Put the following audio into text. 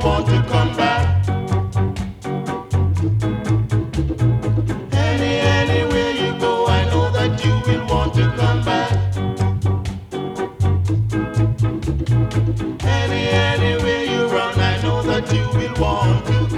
want to come back. Anywhere you go, I know that you will want to come back. Anywhere you run, I know that you will want to